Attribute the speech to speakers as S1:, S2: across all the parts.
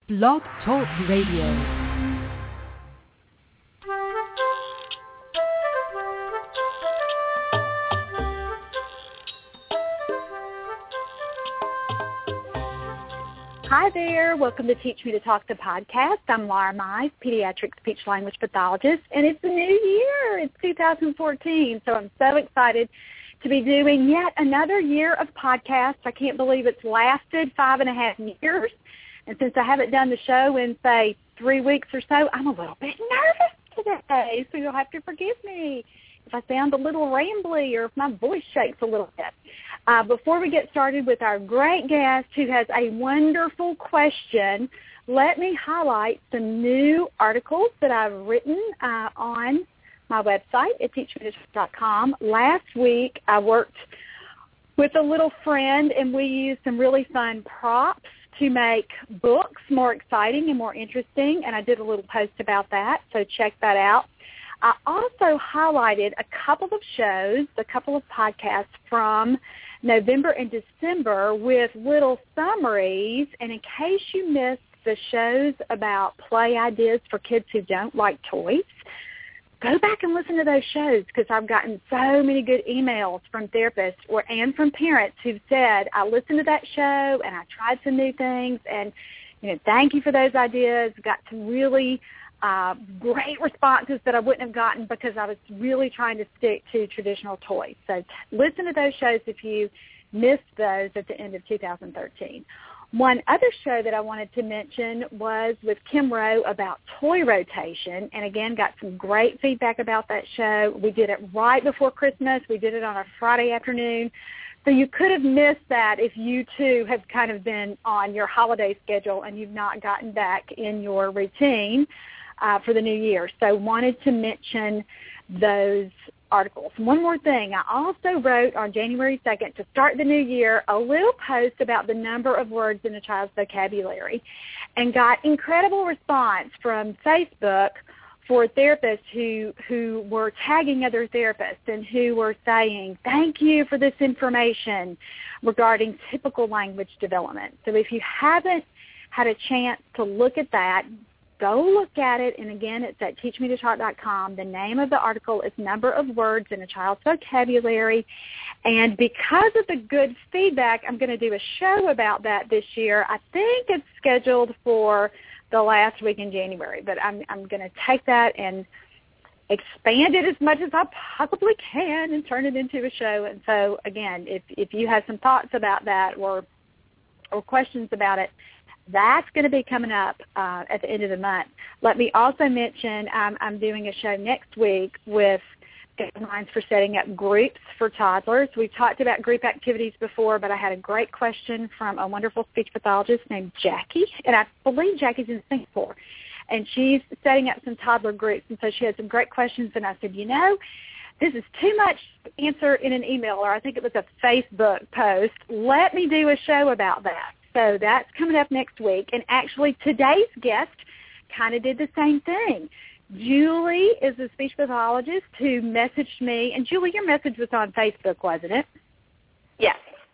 S1: Blog Talk Radio.
S2: Hi there. Welcome to Teach Me to Talk, the podcast. I'm Laura Mize, pediatric speech-language pathologist, and it's a new year. It's 2014, so I'm so excited to be doing yet another year of podcasts. I can't believe it's lasted 5.5 years, and since I haven't done the show in, say, 3 weeks or so, I'm a little bit nervous today, so you'll have to forgive me if I sound a little rambly or if my voice shakes a little bit. Before we get started with our great guest who has a wonderful question, let me highlight some new articles that I've written on my website at teachmetotalk.com. Last week I worked with a little friend and we used some really fun props to make books more exciting and more interesting, and I did a little post about that, so check that out. I also highlighted a couple of shows, a couple of podcasts from November and December with little summaries, and in case you missed the shows about play ideas for kids who don't like toys, go back and listen to those shows because I've gotten so many good emails from therapists and from parents who've said, I listened to that show and I tried some new things, and thank you for those ideas. Got some really great responses that I wouldn't have gotten because I was really trying to stick to traditional toys. So listen to those shows if you missed those at the end of 2013. One other show that I wanted to mention was with Kim Rowe about toy rotation, and again, got some great feedback about that show. We did it right before Christmas. We did it on a Friday afternoon. So you could have missed that if you, too, have kind of been on your holiday schedule and you've not gotten back in your routine for the new year. So wanted to mention those articles. One more thing. I also wrote on January 2nd to start the new year a little post about the number of words in a child's vocabulary and got incredible response from Facebook for therapists who were tagging other therapists and who were saying, thank you for this information regarding typical language development. So if you haven't had a chance to look at that, go look at it, and again, it's at teachmetotalk.com. The name of the article is Number of Words in a Child's Vocabulary, and because of the good feedback, I'm going to do a show about that this year. I think it's scheduled for the last week in January, but I'm going to take that and expand it as much as I possibly can and turn it into a show. And so, again, if you have some thoughts about that or questions about it, that's going to be coming up at the end of the month. Let me also mention I'm doing a show next week with guidelines for setting up groups for toddlers. We've talked about group activities before, but I had a great question from a wonderful speech pathologist named Jackie, and I believe Jackie's in Singapore, and she's setting up some toddler groups, and so she had some great questions, and I said, this is too much to answer in an email, or I think it was a Facebook post. Let me do a show about that. So that's coming up next week. And actually today's guest kind of did the same thing. Julie is a speech pathologist who messaged me. And, Julie, your message was on Facebook, wasn't it?
S3: Yes.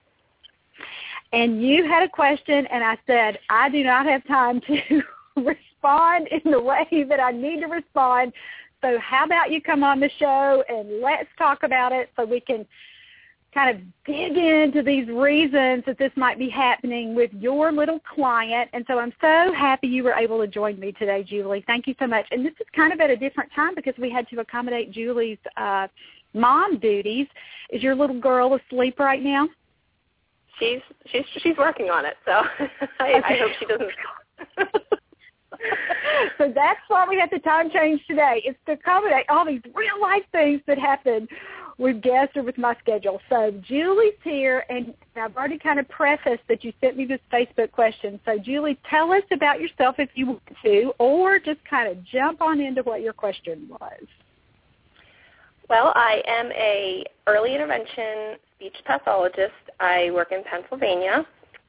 S2: And you had a question, and I said, I do not have time to respond in the way that I need to respond. So how about you come on the show and let's talk about it so we can kind of dig into these reasons that this might be happening with your little client. And so I'm so happy you were able to join me today, Julie. Thank you so much. And this is kind of at a different time because we had to accommodate Julie's mom duties. Is your little girl asleep right now?
S3: She's working on it, so I hope she doesn't.
S2: So that's why we had the time change today. It's to accommodate all these real-life things that happen with guests or with my schedule. So Julie's here, and I've already kind of prefaced that you sent me this Facebook question. So, Julie, tell us about yourself if you want to, or just kind of jump on into what your question was.
S3: Well, I am a early intervention speech pathologist. I work in Pennsylvania.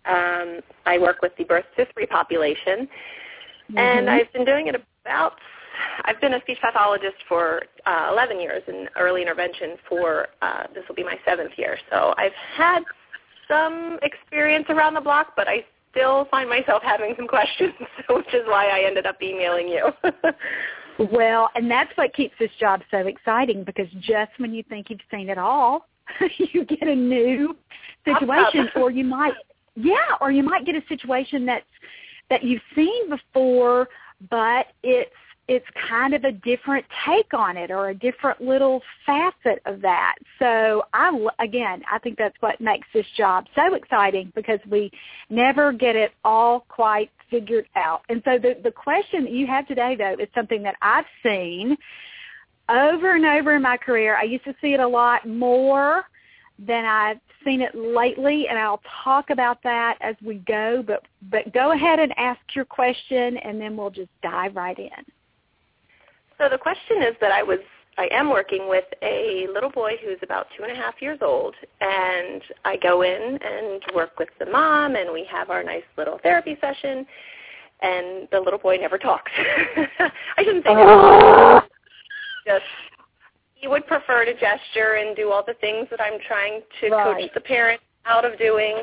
S3: I work with the birth to 3 population, and I've been doing it I've been a speech pathologist for 11 years in early intervention for, this will be my 7th year. So I've had some experience around the block, but I still find myself having some questions, which is why I ended up emailing you.
S2: Well, and that's what keeps this job so exciting, because just when you think you've seen it all, you get a new situation, or you might get a situation that you've seen before, but it's kind of a different take on it, or a different little facet of that. So I think that's what makes this job so exciting, because we never get it all quite figured out. And so the question that you have today, though, is something that I've seen over and over in my career. I used to see it a lot more than I've seen it lately, and I'll talk about that as we go. But go ahead and ask your question, and then we'll just dive right in.
S3: So the question is that I am working with a little boy who's about 2.5 years old, and I go in and work with the mom, and we have our nice little therapy session, and the little boy never talks. I shouldn't say never. Just he would prefer to gesture and do all the things that I'm trying to coach the parent out of doing,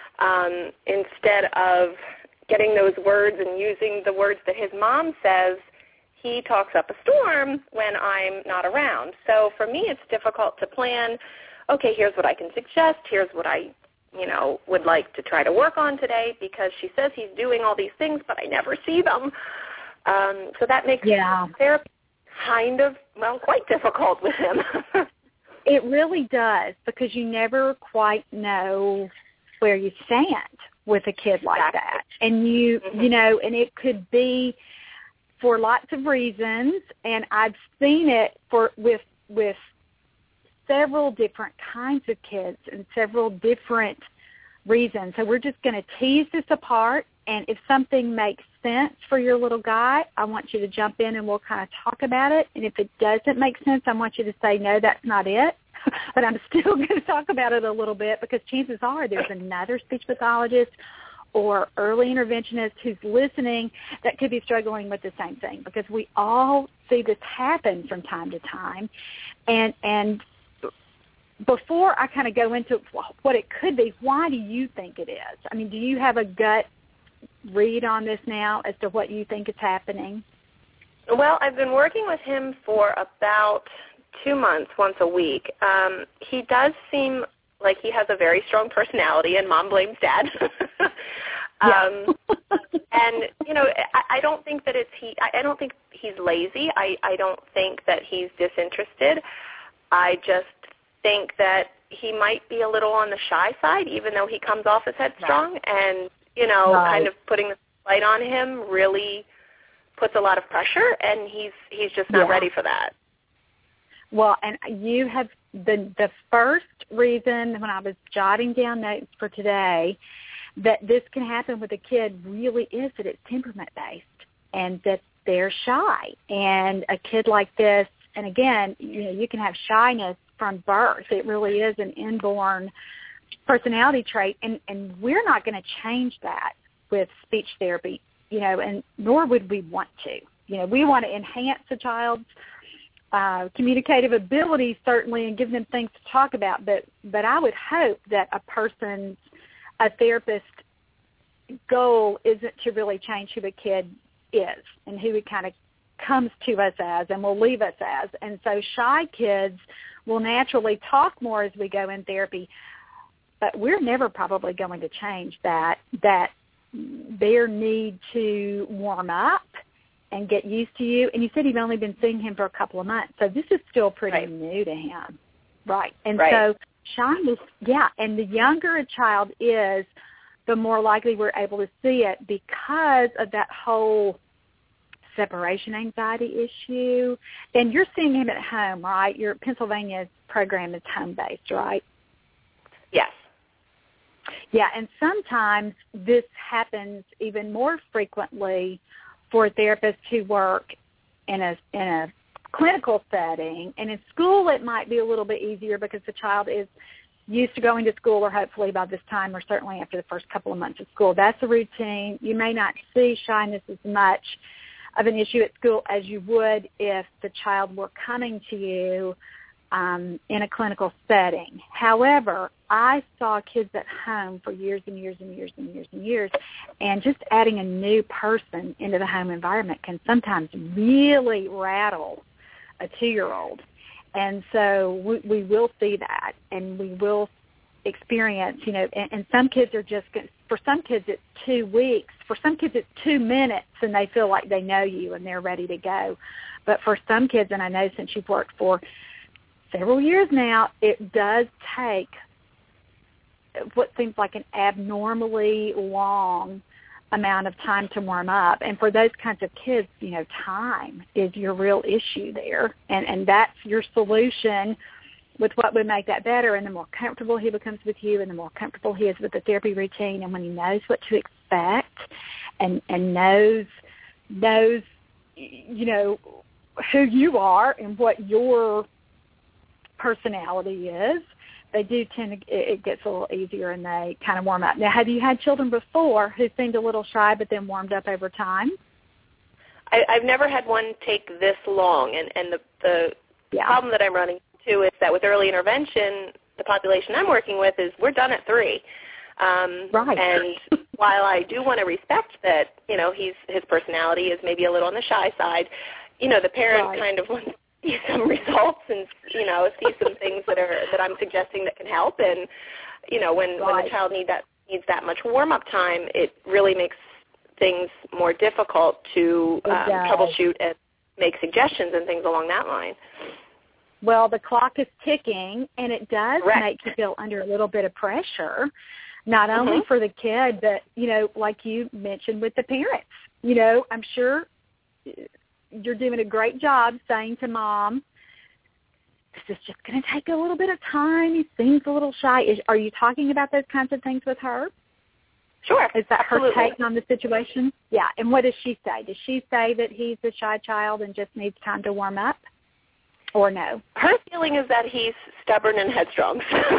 S3: instead of getting those words and using the words that his mom says. He talks up a storm when I'm not around. So for me, it's difficult to plan, okay, here's what I can suggest, here's what I, would like to try to work on today, because she says he's doing all these things, but I never see them. So that makes therapy kind of, quite difficult with him.
S2: It really does, because you never quite know where you stand with a kid like that. And and it could be for lots of reasons, and I've seen it with several different kinds of kids and several different reasons. So we're just going to tease this apart, and if something makes sense for your little guy, I want you to jump in and we'll kind of talk about it. And if it doesn't make sense, I want you to say, no, that's not it. But I'm still going to talk about it a little bit, because chances are there's another speech pathologist or early interventionist who's listening that could be struggling with the same thing, because we all see this happen from time to time. And before I kind of go into what it could be, why do you think it is? I mean, do you have a gut read on this now as to what you think is happening?
S3: Well, I've been working with him for about 2 months, once a week. He does seem like he has a very strong personality, and Mom blames Dad. And I don't think that I don't think he's lazy. I don't think that he's disinterested. I just think that he might be a little on the shy side, even though he comes off as headstrong. And kind of putting the light on him really puts a lot of pressure, and he's just not ready for that.
S2: Well, and you have the first reason when I was jotting down notes for today that this can happen with a kid really is that it's temperament-based, and that they're shy. And a kid like this, and again, you can have shyness from birth. It really is an inborn personality trait, and we're not going to change that with speech therapy, and nor would we want to. We want to enhance the child's communicative ability, certainly, and give them things to talk about. But I would hope that a therapist's goal isn't to really change who the kid is and who he kind of comes to us as and will leave us as. And so shy kids will naturally talk more as we go in therapy, but we're never probably going to change that their need to warm up and get used to you. And you said you've only been seeing him for a couple of months, so this is still pretty new to him. Right. And so shyness, and the younger a child is, the more likely we're able to see it because of that whole separation anxiety issue. And you're seeing him at home, right? Your Pennsylvania program is home-based, right?
S3: Yes.
S2: Yeah, and sometimes this happens even more frequently for therapists who work in a clinical setting. And in school it might be a little bit easier because the child is used to going to school, or hopefully by this time, or certainly after the first couple of months of school. That's a routine. You may not see shyness as much of an issue at school as you would if the child were coming to you in a clinical setting. However, I saw kids at home for years and years and years and years and years, and just adding a new person into the home environment can sometimes really rattle a 2-year-old. And so we will see that, and we will experience, and some kids are just, for some kids it's 2 weeks. For some kids it's 2 minutes, and they feel like they know you and they're ready to go. But for some kids, and I know since you've worked for several years now, it does take what seems like an abnormally long amount of time to warm up. And for those kinds of kids, time is your real issue there. And that's your solution with what would make that better. And the more comfortable he becomes with you, and the more comfortable he is with the therapy routine, and when he knows what to expect and knows who you are and what your personality is, they do tend to, it gets a little easier and they kind of warm up. Now, have you had children before who seemed a little shy but then warmed up over time?
S3: I've never had one take this long, and the problem that I'm running into is that with early intervention, the population I'm working with is we're done at 3.
S2: Right.
S3: And while I do want to respect that, his personality is maybe a little on the shy side, the parent kind of wants to see some results and, see some things that I'm suggesting that can help. And, when the child needs that much warm-up time, it really makes things more difficult to troubleshoot and make suggestions and things along that line.
S2: Well, the clock is ticking, and it does make you feel under a little bit of pressure, not only for the kid, but, like you mentioned with the parents. I'm sure you're doing a great job saying to Mom, this is just going to take a little bit of time. He seems a little shy. Are you talking about those kinds of things with her?
S3: Sure.
S2: Is that
S3: absolutely.
S2: her take on the situation? Yeah. And what does she say? Does she say that he's a shy child and just needs time to warm up, or no?
S3: Her feeling is that he's stubborn and headstrong.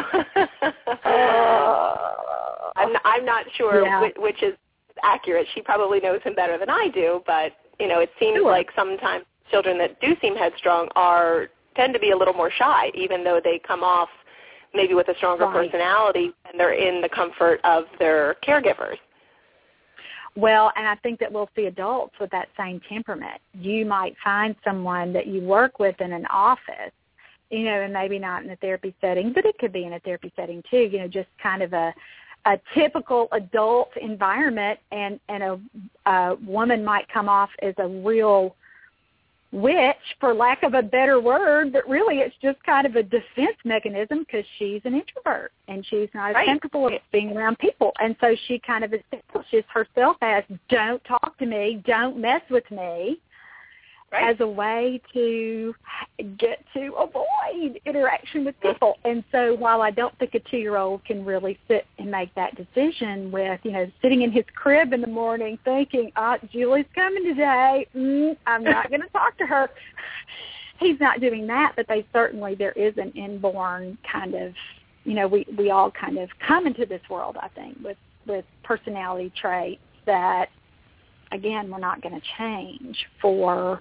S3: I'm not sure which is accurate. She probably knows him better than I do, but, it seems like sometimes children that do seem headstrong tend to be a little more shy, even though they come off maybe with a stronger personality and they're in the comfort of their caregivers.
S2: Well, and I think that we'll see adults with that same temperament. You might find someone that you work with in an office, and maybe not in a therapy setting, but it could be in a therapy setting too, just kind of a typical adult environment, and a woman might come off as a real witch, for lack of a better word, but really it's just kind of a defense mechanism because she's an introvert and she's not as comfortable with being around people. And so she kind of establishes herself as, don't talk to me, don't mess with me, as a way to get to avoid interaction with people. And so while I don't think a 2-year-old can really sit and make that decision with, sitting in his crib in the morning thinking, Julie's coming today, I'm not going to talk to her. He's not doing that, but there is an inborn kind of, we all kind of come into this world, I think, with personality traits that, again, we're not going to change for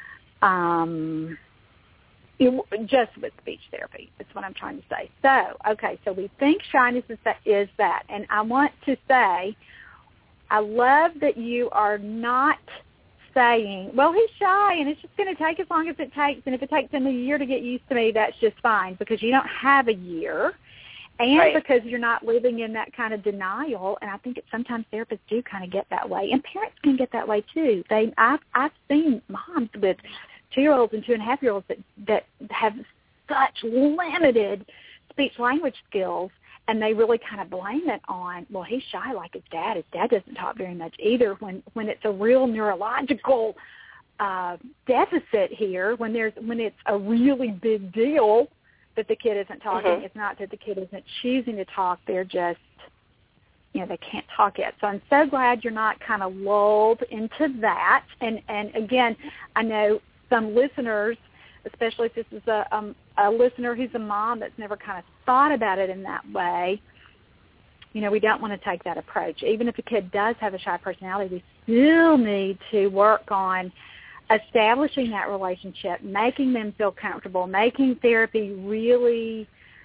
S2: just with speech therapy. That's what I'm trying to say. So, so we think shyness is that. And I want to say, I love that you are not saying, well, he's shy and it's just going to take as long as it takes. And if it takes him a year to get used to me, that's just fine, because you don't have a year. And because you're not living in that kind of denial, and I think that sometimes therapists do kind of get that way, and parents can get that way too. I've seen moms with 2-year-olds and 2.5-year-olds that have such limited speech language skills, and they really kind of blame it on, well, he's shy like his dad. His dad doesn't talk very much either. When it's a real neurological deficit here, when it's a really big deal that the kid isn't talking. It's not that the kid isn't choosing to talk. They're just, they can't talk yet. So I'm so glad you're not kind of lulled into that. And again, I know some listeners, especially if this is a listener who's a mom that's never kind of thought about it in that way, we don't want to take that approach. Even if a kid does have a shy personality, we still need to work on establishing that relationship, making them feel comfortable, making therapy really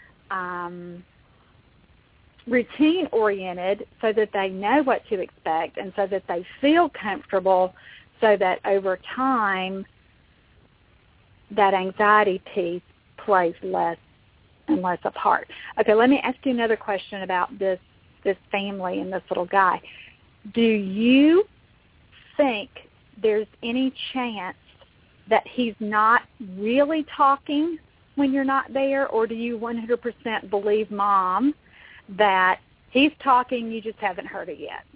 S2: routine-oriented so that they know what to expect and so that they feel comfortable, so that over time that anxiety piece plays less and less a part. Okay, let me ask you another question about this family and this little guy. Do you think there's any chance that he's not really talking when you're not there, or do you 100% believe Mom that he's talking, you just haven't heard it yet?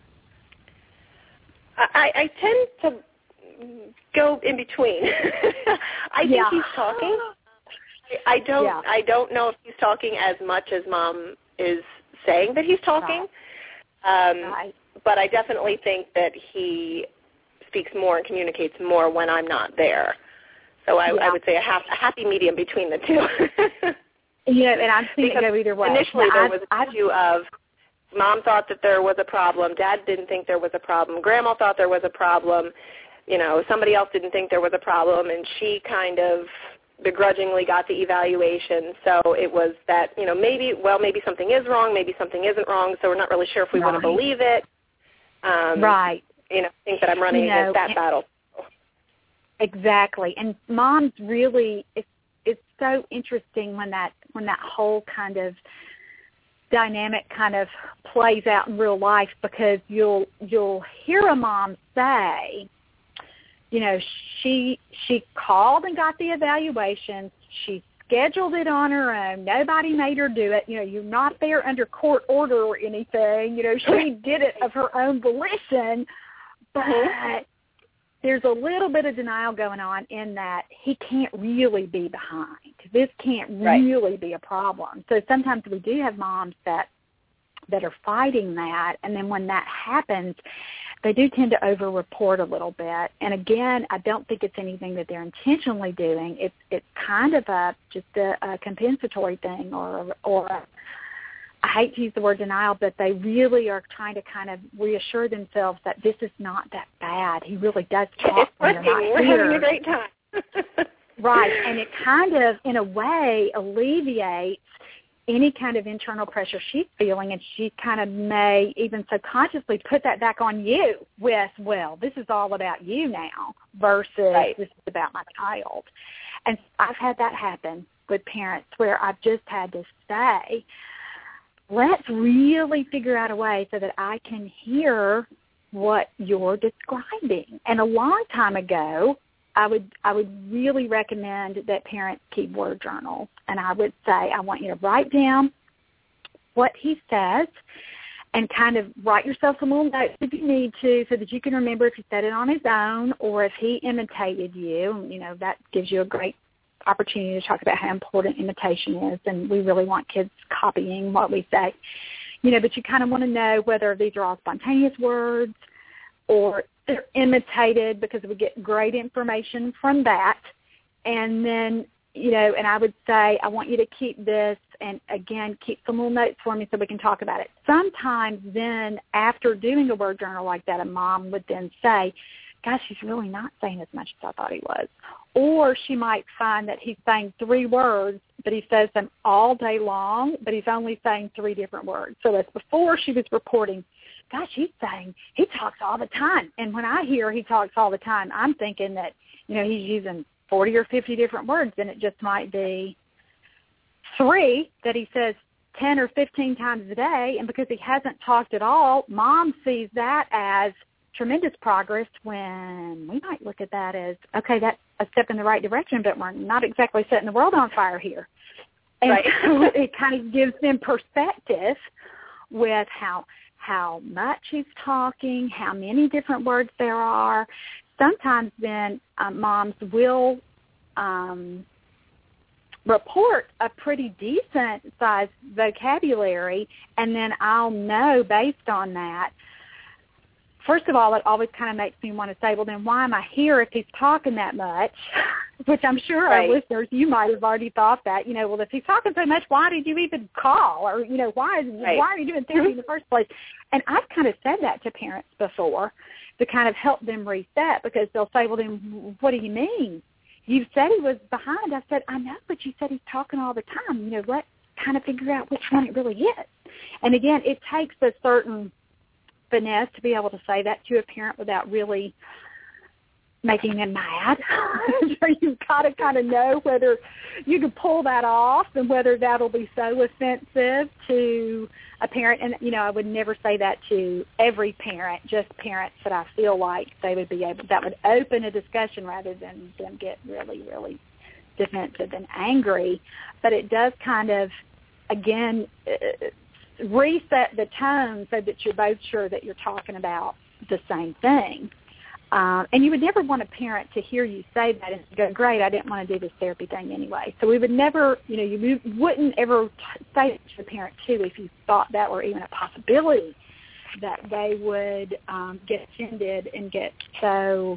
S3: I tend to go in between. I think he's talking. I don't know if he's talking as much as Mom is saying that he's talking. Right. But I definitely think that he speaks more and communicates more when I'm not there. So I would say a happy medium between the two.
S2: Yeah, and I'm seeing it go either way.
S3: Initially, there was an issue of Mom thought that there was a problem. Dad didn't think there was a problem. Grandma thought there was a problem. You know, somebody else didn't think there was a problem, and she kind of begrudgingly got the evaluation. So it was that, you know, maybe something is wrong, maybe something isn't wrong, so we're not really sure if we want to believe it.
S2: Right.
S3: You know, I think that I'm running against that battle.
S2: Exactly. And Mom's really, it's so interesting when that whole kind of dynamic kind of plays out in real life, because you'll hear a mom say, you know, she called and got the evaluation. She scheduled it on her own. Nobody made her do it. You know, you're not there under court order or anything. You know, she did it of her own volition. But there's a little bit of denial going on in that he can't really be behind. This can't really be a problem. So sometimes we do have moms that are fighting that, and then when that happens, they do tend to over-report a little bit. And again, I don't think it's anything that they're intentionally doing. It's kind of just a compensatory thing, or I hate to use the word denial, but they really are trying to kind of reassure themselves that this is not that bad. He really does talk when you're not here.
S3: We're having a great time.
S2: Right, and it kind of, in a way, alleviates any kind of internal pressure she's feeling, and she kind of may even subconsciously put that back on you with, well, this is all about you now versus this is about my child. And I've had that happen with parents where I've just had to say, let's really figure out a way so that I can hear what you're describing. And a long time ago, I would really recommend that parents keep word journals. And I would say, I want you to write down what he says and kind of write yourself some little notes if you need to, so that you can remember if he said it on his own or if he imitated you. You know, that gives you a great opportunity to talk about how important imitation is, and we really want kids copying what we say. You know, but you kind of want to know whether these are all spontaneous words or they're imitated, because we get great information from that. And then, you know, and I would say, I want you to keep this, and again, keep some little notes for me so we can talk about it. Sometimes then, after doing a word journal like that, a mom would then say, gosh, he's really not saying as much as I thought he was. Or she might find that he's saying 3 words, but he says them all day long, but he's only saying 3 different words. So as before, she was reporting, gosh, he's saying he talks all the time. And when I hear he talks all the time, I'm thinking that, you know, he's using 40 or 50 different words, and it just might be 3 that he says 10 or 15 times a day. And because he hasn't talked at all, Mom sees that as tremendous progress, when we might look at that as, okay, that's a step in the right direction, but we're not exactly setting the world on fire here. And so it kind of gives them perspective with how much he's talking, how many different words there are. Sometimes then moms will report a pretty decent-sized vocabulary, and then I'll know based on that, first of all, it always kind of makes me want to say, well, then why am I here if he's talking that much? Which I'm sure our listeners, you might have already thought that, well, if he's talking so much, why did you even call? Or, why are you doing therapy in the first place? And I've kind of said that to parents before to kind of help them reset, because they'll say, well, then what do you mean? You said he was behind. I said, I know, but you said he's talking all the time. Let's kind of figure out which one it really is. And, again, it takes a certain finesse to be able to say that to a parent without really making them mad. So you've got to kind of know whether you can pull that off and whether that'll be so offensive to a parent. And, I would never say that to every parent, just parents that I feel like they would be able, that would open a discussion rather than them get really, really defensive and angry. But it does kind of, again, reset the tone so that you're both sure that you're talking about the same thing. And you would never want a parent to hear you say that and go, great, I didn't want to do this therapy thing anyway. So we would never, you wouldn't ever say it to a parent, too, if you thought that were even a possibility that they would get offended and get so,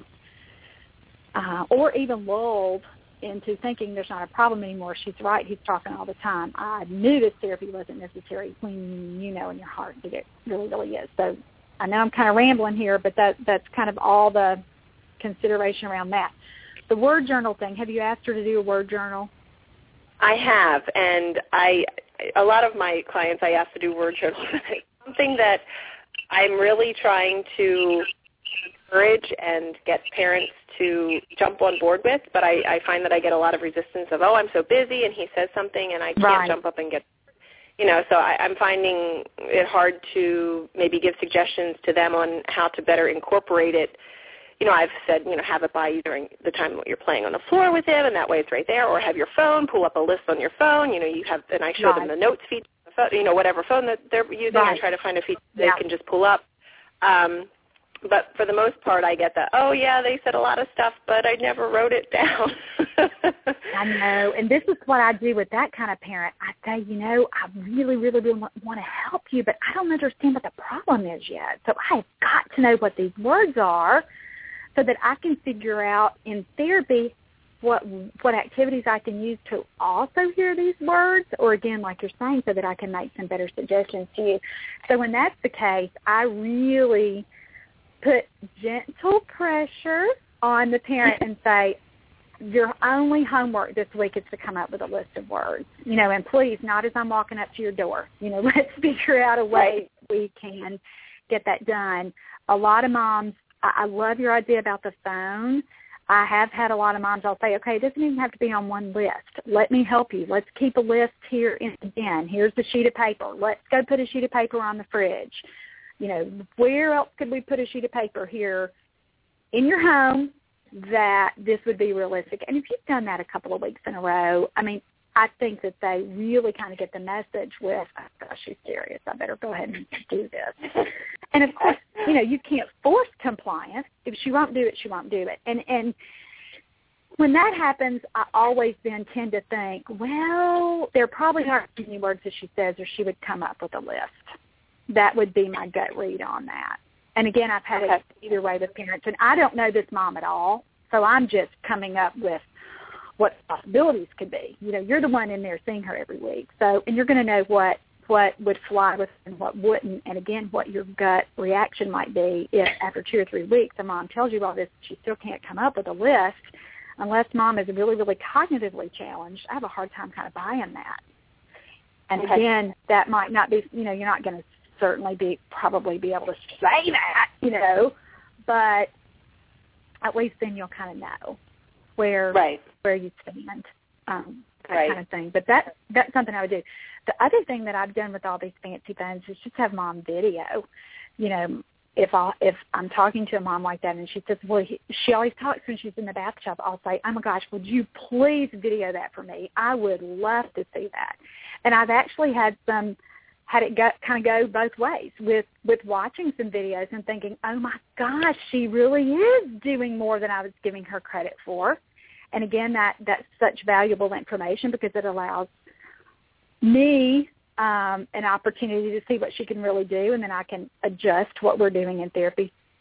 S2: or even lulled into thinking there's not a problem anymore. She's right, he's talking all the time. I knew this therapy wasn't necessary, when you know in your heart that it really, really is. So I know I'm kind of rambling here, but that's kind of all the consideration around that. The word journal thing, have you asked her to do a word journal?
S3: I have, and a lot of my clients I ask to do word journals. It's something that I'm really trying to encourage and get parents to jump on board with, but I find that I get a lot of resistance of, I'm so busy, and he says something, and I can't jump up and get so I'm finding it hard to maybe give suggestions to them on how to better incorporate it. I've said, have it by you during the time you're playing on the floor with him, and that way it's right there, or have your phone, pull up a list on your phone, you have, and I show them the notes feature, whatever phone that they're using, I try to find a feature they can just pull up. But for the most part, I get that, they said a lot of stuff, but I never wrote it down.
S2: I know, and this is what I do with that kind of parent. I say, I really, really, really want to help you, but I don't understand what the problem is yet. So I've got to know what these words are so that I can figure out in therapy what activities I can use to also hear these words, or again, like you're saying, so that I can make some better suggestions to you. So when that's the case, I really put gentle pressure on the parent and say, your only homework this week is to come up with a list of words, and please, not as I'm walking up to your door. Let's figure out a way we can get that done. A lot of moms, I love your idea about the phone. I have had a lot of moms, I'll say, okay, it doesn't even have to be on one list. Let me help you. Let's keep a list here in the den. Here's the sheet of paper. Let's go put a sheet of paper on the fridge. Where else could we put a sheet of paper here in your home that this would be realistic? And if you've done that a couple of weeks in a row, I think that they really kind of get the message with, oh, gosh, she's serious. I better go ahead and do this. And, of course, you can't force compliance. If she won't do it, she won't do it. And when that happens, I always then tend to think, well, there probably aren't any words that she says, or she would come up with a list. That would be my gut read on that. And, again, I've had it either way with parents. And I don't know this mom at all, so I'm just coming up with what possibilities could be. You're the one in there seeing her every week. So, and you're going to know what would fly with and what wouldn't, and, again, what your gut reaction might be if after 2 or 3 weeks a mom tells you all this, she still can't come up with a list. Unless mom is really, really cognitively challenged, I have a hard time kind of buying that. And, again, that might not be, you're not going to certainly probably be able to say that, but at least then you'll kind of know where you stand, that kind of thing. But that's something I would do. The other thing that I've done with all these fancy phones is just have mom video. If I'm talking to a mom like that and she says, well, she always talks when she's in the bathtub, I'll say, oh, my gosh, would you please video that for me? I would love to see that. And I've actually had it kind of go both ways with watching some videos and thinking, oh, my gosh, she really is doing more than I was giving her credit for. And, again, that's such valuable information because it allows me an opportunity to see what she can really do, and then I can adjust what we're doing in therapy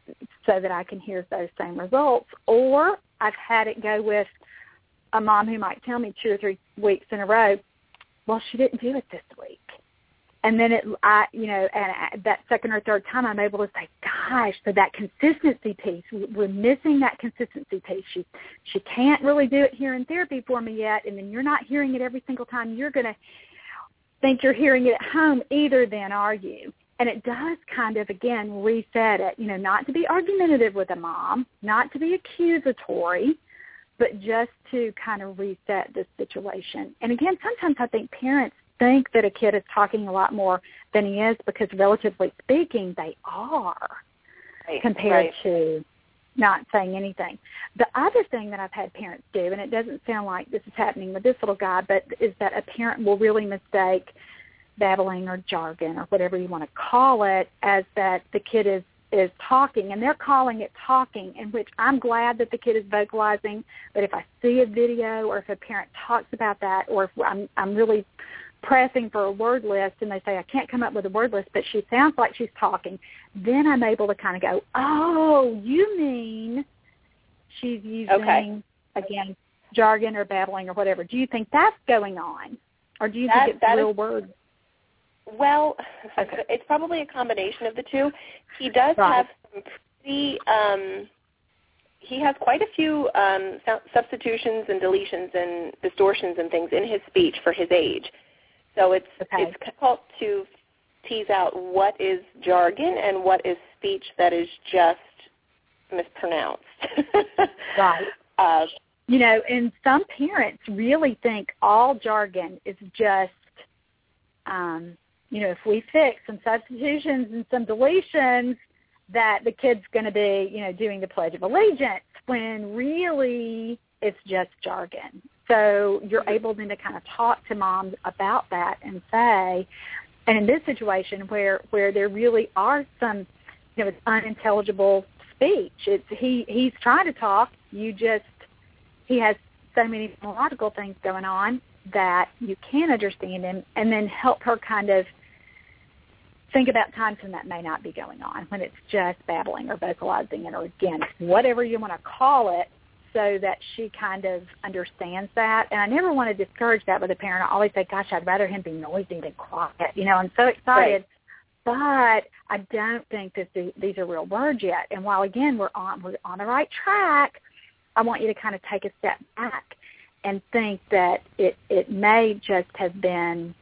S2: so that I can hear those same results. Or I've had it go with a mom who might tell me 2 or 3 weeks in a row, well, she didn't do it this week. And then that second or third time I'm able to say, gosh, so that consistency piece, we're missing that consistency piece. She can't really do it here in therapy for me yet, and then you're not hearing it every single time. You're going to think you're hearing it at home either then, are you? And it does kind of, again, reset it, not to be argumentative with a mom, not to be accusatory, but just to kind of reset the situation. And again, sometimes I think parents think that a kid is talking a lot more than he is because, relatively speaking, they are, compared to not saying anything. The other thing that I've had parents do, and it doesn't sound like this is happening with this little guy, but is that a parent will really mistake babbling or jargon or whatever you want to call it as that the kid is talking, and they're calling it talking, in which I'm glad that the kid is vocalizing, but if I see a video or if a parent talks about that, or if I'm really pressing for a word list and they say, I can't come up with a word list, but she sounds like she's talking, then I'm able to kind of go, oh, you mean she's using, again, jargon or babbling or whatever. Do you think that's going on? Or do you think it's real words?
S3: Well, it's probably a combination of the two. He does have some pretty, he has quite a few substitutions and deletions and distortions and things in his speech for his age. So it's difficult to tease out what is jargon and what is speech that is just mispronounced.
S2: Right. And some parents really think all jargon is just, if we fix some substitutions and some deletions, that the kid's going to be, doing the Pledge of Allegiance, when really it's just jargon. So you're able then to kind of talk to moms about that and say, and in this situation where there really are some, it's unintelligible speech. He's trying to talk. He has so many phonological things going on that you can understand him, and then help her kind of think about times when that may not be going on, when it's just babbling or vocalizing it, or again, whatever you want to call it, so that she kind of understands that. And I never want to discourage that with a parent. I always say, gosh, I'd rather him be noisy than quiet. I'm so excited. Right. But I don't think that these are real words yet. And while, again, we're on the right track, I want you to kind of take a step back and think that it may just have been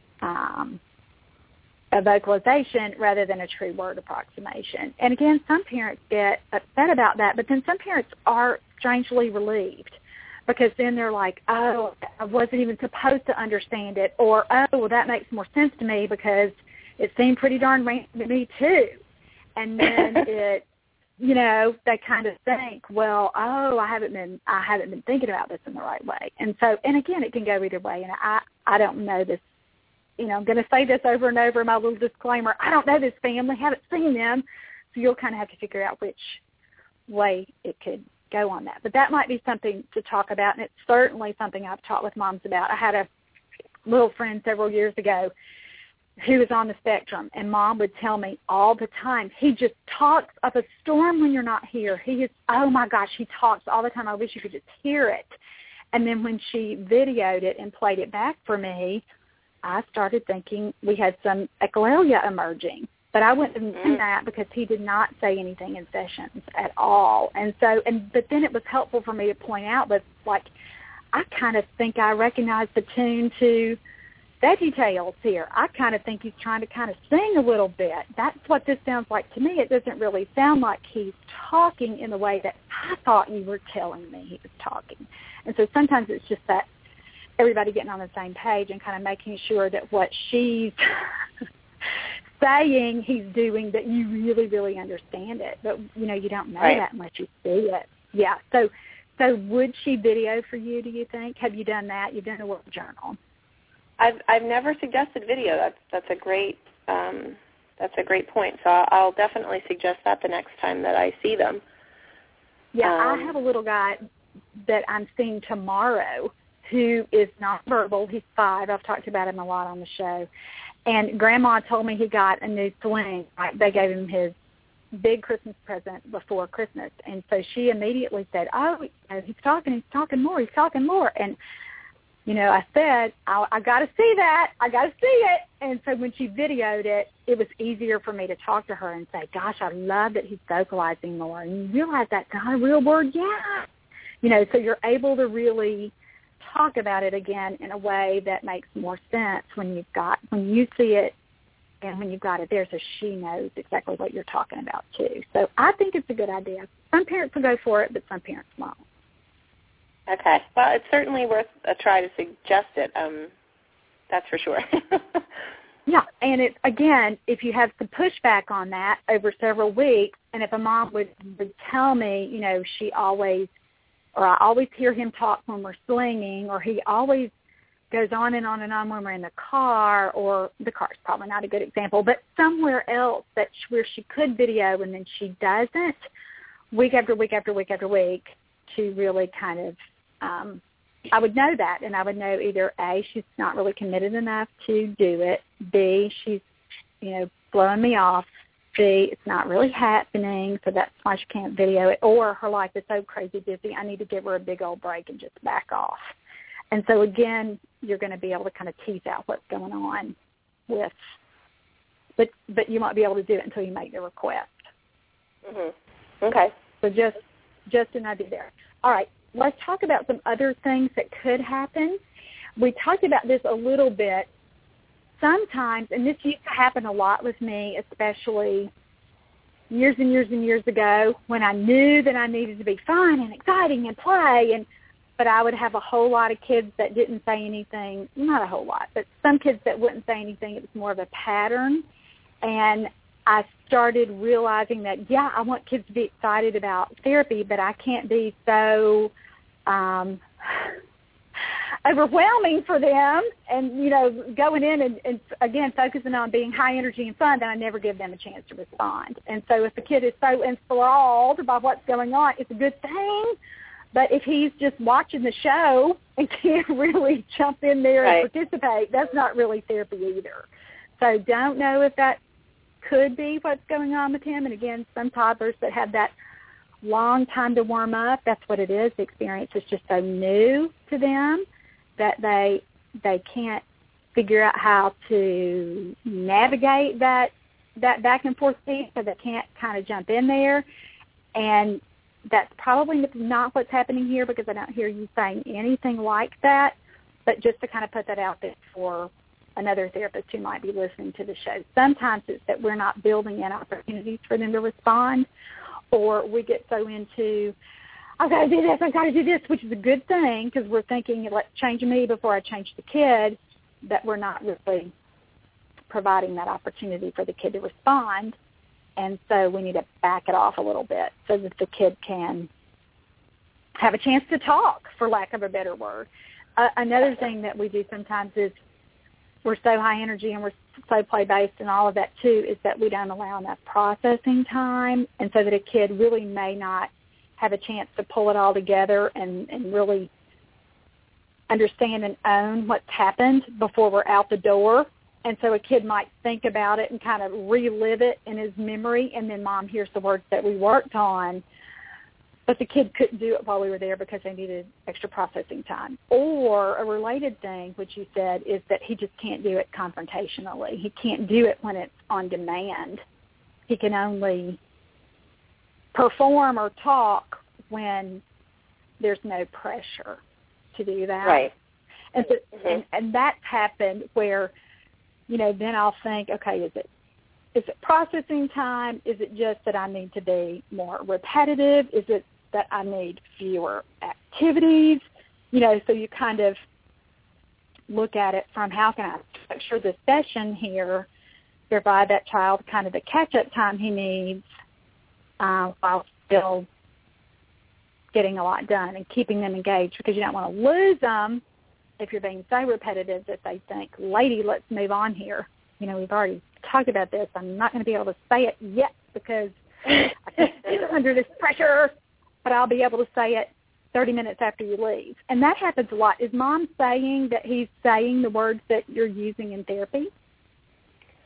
S2: a vocalization rather than a true word approximation. And again, some parents get upset about that, but then some parents are strangely relieved, because then they're like, oh, I wasn't even supposed to understand it, or, oh, well, that makes more sense to me because it seemed pretty darn random to me too. And then they kind of think, well, oh, I haven't been thinking about this in the right way. And so, and again, it can go either way. And I don't know this. I'm going to say this over and over, my little disclaimer. I don't know this family, haven't seen them, so you'll kind of have to figure out which way it could go on that. But that might be something to talk about, and it's certainly something I've talked with moms about. I had a little friend several years ago who was on the spectrum, and Mom would tell me all the time, he just talks up a storm when you're not here. He is, oh my gosh, he talks all the time. I wish you could just hear it. And then when she videoed it and played it back for me, I started thinking we had some echolalia emerging. But I wouldn't have known that because he did not say anything in sessions at all. And so, but then it was helpful for me to point out that, like, I kind of think I recognize the tune to VeggieTales here. I kind of think he's trying to kind of sing a little bit. That's what this sounds like to me. It doesn't really sound like he's talking in the way that I thought you were telling me he was talking. And so sometimes it's just that everybody getting on the same page and kind of making sure that what she's saying he's doing, that you really, really understand it. But, you don't know that unless you see it. Yeah. So would she video for you, do you think? Have you done that? You've done a word journal.
S3: I've never suggested video. That's a great point. So I'll definitely suggest that the next time that I see them.
S2: Yeah, I have a little guy that I'm seeing tomorrow who is nonverbal. He's 5. I've talked about him a lot on the show. And Grandma told me he got a new sling. Like, they gave him his big Christmas present before Christmas. And so she immediately said, oh, he's talking more. And, you know, I said, I got to see that. I got to see it. And so when she videoed it, it was easier for me to talk to her and say, gosh, I love that he's vocalizing more. And you realize that's not a real word? Yeah. You know, so you're able to really talk about it again in a way that makes more sense when you see it and when you've got it there, so she knows exactly what you're talking about too. So I think it's a good idea. Some parents will go for it, but some parents won't.
S3: Okay. Well, it's certainly worth a try to suggest it. That's for sure.
S2: Yeah, and it's, again, if you have some pushback on that over several weeks, and if a mom would tell me, you know, I always hear him talk when we're slinging, or he always goes on and on and on when we're in the car, or the car's probably not a good example, but somewhere else where she could video and then she doesn't, week after week after week after week, to really kind of, I would know that, and I would know either A, she's not really committed enough to do it, B, she's, you know, blowing me off, C, it's not really happening, so that's why she can't video it, or her life is so crazy busy, I need to give her a big old break and just back off. And so, again, you're going to be able to kind of tease out what's going on with, but you won't be able to do it until you make the request.
S3: Mm-hmm. Okay.
S2: So just an idea there. All right, let's talk about some other things that could happen. We talked about this a little bit. Sometimes, and this used to happen a lot with me, especially years and years and years ago, when I knew that I needed to be fun and exciting and play, but I would have a whole lot of kids that didn't say anything, not a whole lot, but some kids that wouldn't say anything. It was more of a pattern. And I started realizing that, yeah, I want kids to be excited about therapy, but I can't be so overwhelming for them and, you know, going in and again, focusing on being high energy and fun, then I never give them a chance to respond. And so if the kid is so enthralled by what's going on, it's a good thing. But if he's just watching the show and can't really jump in there and participate, that's not really therapy either. So don't know if that could be what's going on with him. And again, some toddlers that have that long time to warm up, that's what it is. The experience is just so new to them that they can't figure out how to navigate that back and forth speed, so they can't kind of jump in there. And that's probably not what's happening here, because I don't hear you saying anything like that, but just to kind of put that out there for another therapist who might be listening to the show. Sometimes it's that we're not building in opportunities for them to respond, or we get so into, I've got to do this, which is a good thing because we're thinking, let's change me before I change the kid, that we're not really providing that opportunity for the kid to respond. And so we need to back it off a little bit so that the kid can have a chance to talk, for lack of a better word. Another thing that we do sometimes is we're so high energy and we're so play-based and all of that too, is that we don't allow enough processing time, and so that a kid really may not have a chance to pull it all together and really understand and own what's happened before we're out the door. And so a kid might think about it and kind of relive it in his memory, and then mom hears the words that we worked on, but the kid couldn't do it while we were there because they needed extra processing time. Or a related thing, which you said, is that he just can't do it confrontationally. He can't do it when it's on demand. He can only perform or talk when there's no pressure to do that.
S3: Right.
S2: And so, and that's happened where, you know, then I'll think, okay, is it processing time? Is it just that I need to be more repetitive? Is it that I need fewer activities? You know, so you kind of look at it from, how can I structure the session here, provide that child kind of the catch-up time he needs while still getting a lot done and keeping them engaged, because you don't want to lose them if you're being so repetitive that they think, lady, let's move on here. You know, we've already talked about this. I'm not going to be able to say it yet because I can't do it under this pressure, but I'll be able to say it 30 minutes after you leave. And that happens a lot. Is mom saying that he's saying the words that you're using in therapy?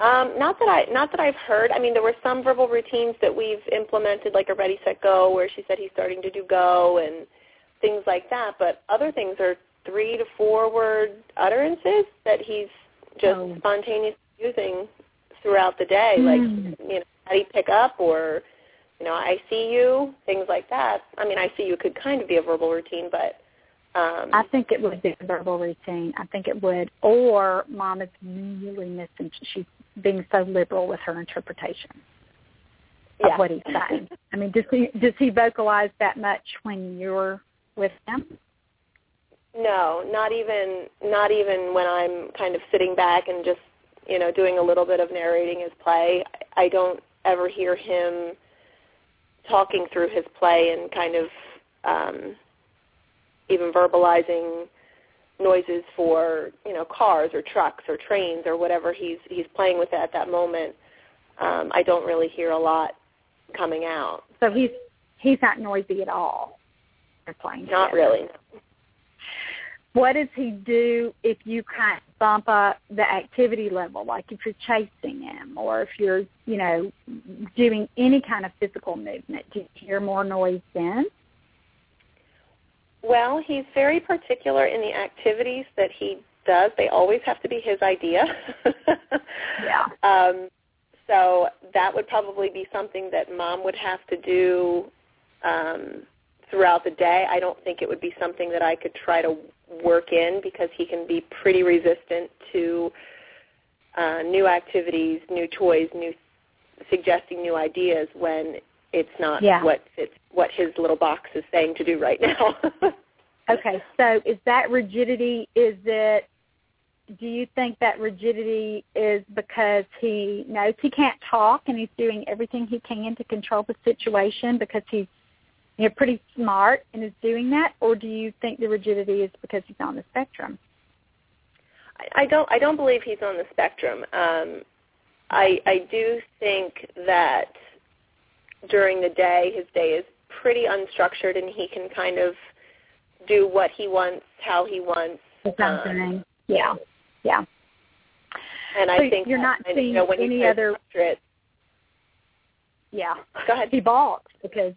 S3: Not that I've heard. I mean, there were some verbal routines that we've implemented, like a Ready, Set, Go, where she said he's starting to do go and things like that. But other things are 3 to 4 word utterances that he's just spontaneously using throughout the day, like, how do you pick up, or, I see you, things like that. I mean, I see you could kind of be a verbal routine, but
S2: I think it would be a verbal routine. I think it would. Or Mom is really missing. She's being so liberal with her interpretation of what he's saying. I mean, does he vocalize that much when you're with him?
S3: No, not even when I'm kind of sitting back and just, doing a little bit of narrating his play. I don't ever hear him talking through his play and kind of even verbalizing noises for, cars or trucks or trains or whatever he's playing with at that moment. I don't really hear a lot coming out.
S2: So he's not noisy at all. They're playing
S3: not
S2: together.
S3: Really. No.
S2: What does he do if you kind of bump up the activity level, like if you're chasing him or if you're, doing any kind of physical movement? Do you hear more noise then?
S3: Well, he's very particular in the activities that he does. They always have to be his idea.
S2: Yeah.
S3: So that would probably be something that Mom would have to do throughout the day. I don't think it would be something that I could try to work in because he can be pretty resistant to new activities, new toys, suggesting new ideas when it's not what his little box is saying to do right now.
S2: Okay, so is that rigidity, do you think that rigidity is because he knows he can't talk and he's doing everything he can to control the situation because he's pretty smart and is doing that, or do you think the rigidity is because he's on the spectrum?
S3: I don't believe he's on the spectrum. I do think that during the day, his day is pretty unstructured and he can kind of do what he wants, how he wants.
S2: Yeah.
S3: And
S2: so
S3: I think
S2: you're not seeing
S3: when
S2: any other. Yeah.
S3: Go ahead.
S2: He balks because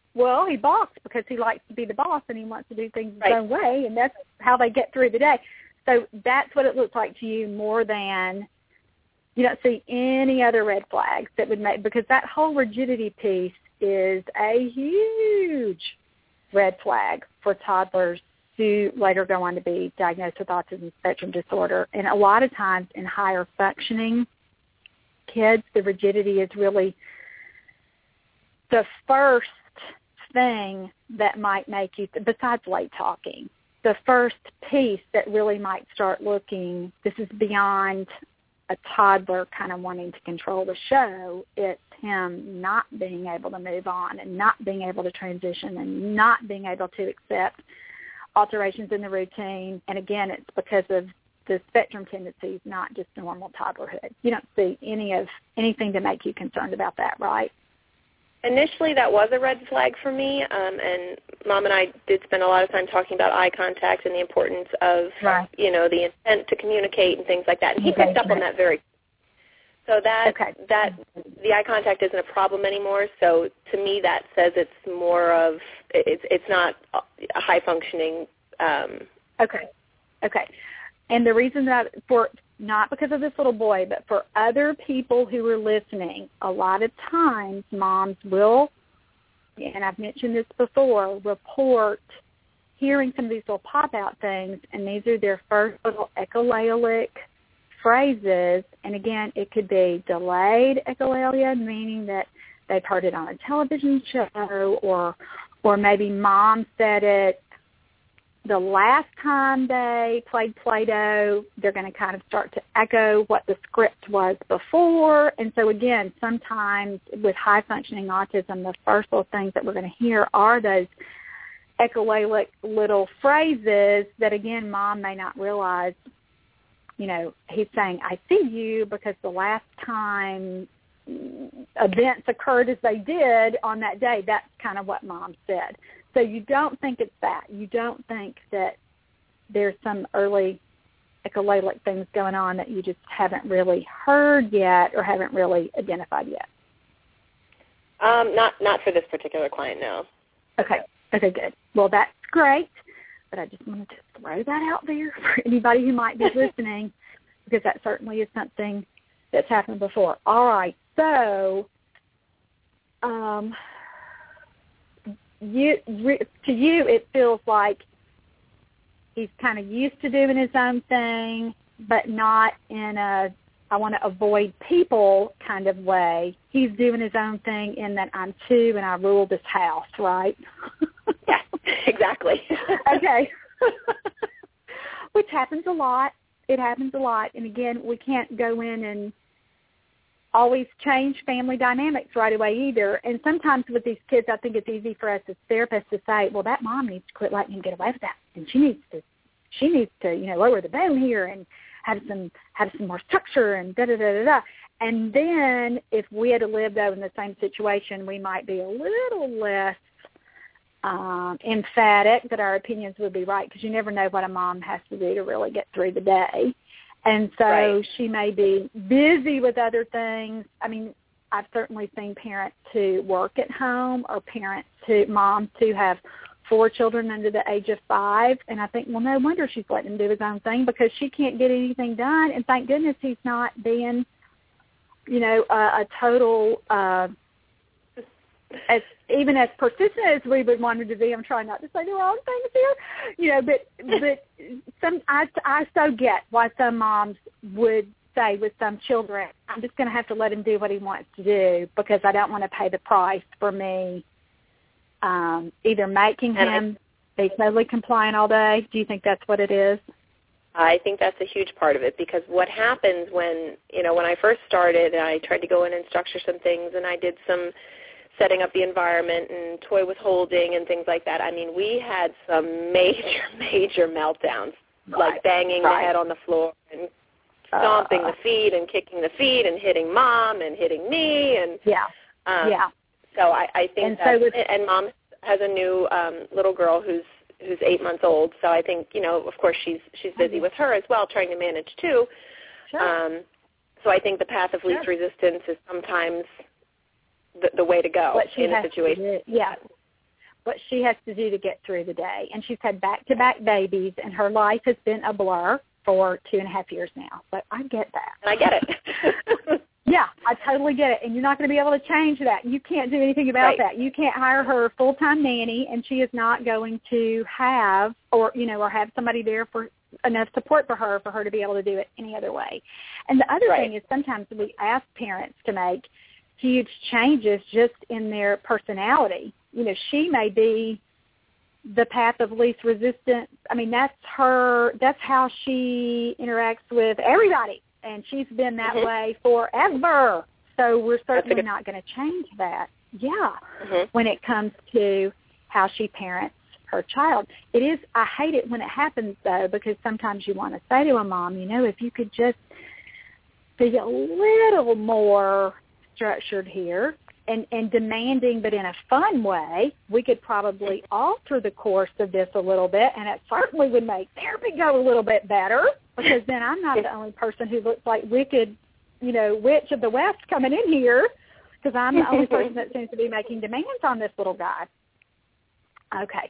S2: he likes to be the boss and he wants to do things his own way, and that's how they get through the day. So that's what it looks like to you more than you don't see any other red flags that would make, because that whole rigidity piece is a huge red flag for toddlers who later go on to be diagnosed with autism spectrum disorder. And a lot of times in higher functioning kids, the rigidity is really the first thing that might make you, besides late talking, the first piece that really might start looking, this is beyond a toddler kind of wanting to control the show. It's him not being able to move on and not being able to transition and not being able to accept alterations in the routine. And again, it's because of the spectrum tendencies, not just normal toddlerhood. You don't see anything to make you concerned about that, right?
S3: Initially, that was a red flag for me, and Mom and I did spend a lot of time talking about eye contact and the importance of, the intent to communicate and things like that. And he picked up on that very. So that the eye contact isn't a problem anymore. So to me, that says it's more of it's not a high functioning.
S2: Okay. And the reason that not because of this little boy, but for other people who are listening, a lot of times moms will, and I've mentioned this before, report hearing some of these little pop-out things, and these are their first little echolalic phrases. And again, it could be delayed echolalia, meaning that they've heard it on a television show, or maybe mom said it the last time they played Play-Doh. They're going to kind of start to echo what the script was before. And so, again, sometimes with high-functioning autism, the first little things that we're going to hear are those echolalic little phrases that, again, mom may not realize, he's saying, I see you, because the last time events occurred as they did on that day, that's kind of what mom said. So you don't think it's that. You don't think that there's some early echolalic things going on that you just haven't really heard yet or haven't really identified yet?
S3: Not for this particular client, no.
S2: Okay, good. Well, that's great, but I just wanted to throw that out there for anybody who might be listening, because that certainly is something that's happened before. All right, so to you, it feels like he's kind of used to doing his own thing, but not in a I want to avoid people kind of way. He's doing his own thing in that I'm two and I rule this house, right?
S3: Yeah, exactly.
S2: Okay. Which happens a lot. It happens a lot. And again, we can't go in and always change family dynamics right away either. And sometimes with these kids, I think it's easy for us as therapists to say, well, that mom needs to quit letting him get away with that. And she needs to, lower the boom here and have some more structure and da-da-da-da-da. And then if we had to live, though, in the same situation, we might be a little less emphatic that our opinions would be right, because you never know what a mom has to do to really get through the day. And so She may be busy with other things. I mean, I've certainly seen parents who work at home or moms who have 4 children under the age of 5, and I think, well, no wonder she's letting him do his own thing, because she can't get anything done, and thank goodness he's not being, a total, even as persistent as we would want him to be. I'm trying not to say the wrong things here, but I so get why some moms would say with some children, I'm just going to have to let him do what he wants to do, because I don't want to pay the price for me either making him be totally compliant all day. Do you think that's what it is?
S3: I think that's a huge part of it, because what happens when I first started, I tried to go in and structure some things, and I did some setting up the environment and toy withholding and things like that. I mean, we had some major meltdowns, like banging the head on the floor and stomping the feet and kicking the feet and hitting mom and hitting me. And so I think and Mom has a new little girl who's 8 months old. So I think, of course she's busy with her as well, trying to manage too. Sure. So I think the path of least resistance is sometimes the way to go in a situation. What
S2: she has to do to get through the day. And she's had back-to-back babies, and her life has been a blur for 2.5 years now. So I get that.
S3: I get it.
S2: Yeah, I totally get it. And you're not going to be able to change that. You can't do anything about that. You can't hire her a full-time nanny, and she is not going to have or have somebody there for enough support for her to be able to do it any other way. And the other thing is sometimes we ask parents to make huge changes just in their personality. She may be the path of least resistance. I mean, that's how she interacts with everybody. And she's been that way forever. So we're certainly not going to change that. Yeah. When it comes to how she parents her child. I hate it when it happens, though, because sometimes you want to say to a mom, if you could just be a little more structured here and demanding, but in a fun way, we could probably alter the course of this a little bit, and it certainly would make therapy go a little bit better, because then I'm not the only person who looks like wicked, witch of the West coming in here, because I'm the only person that seems to be making demands on this little guy. Okay.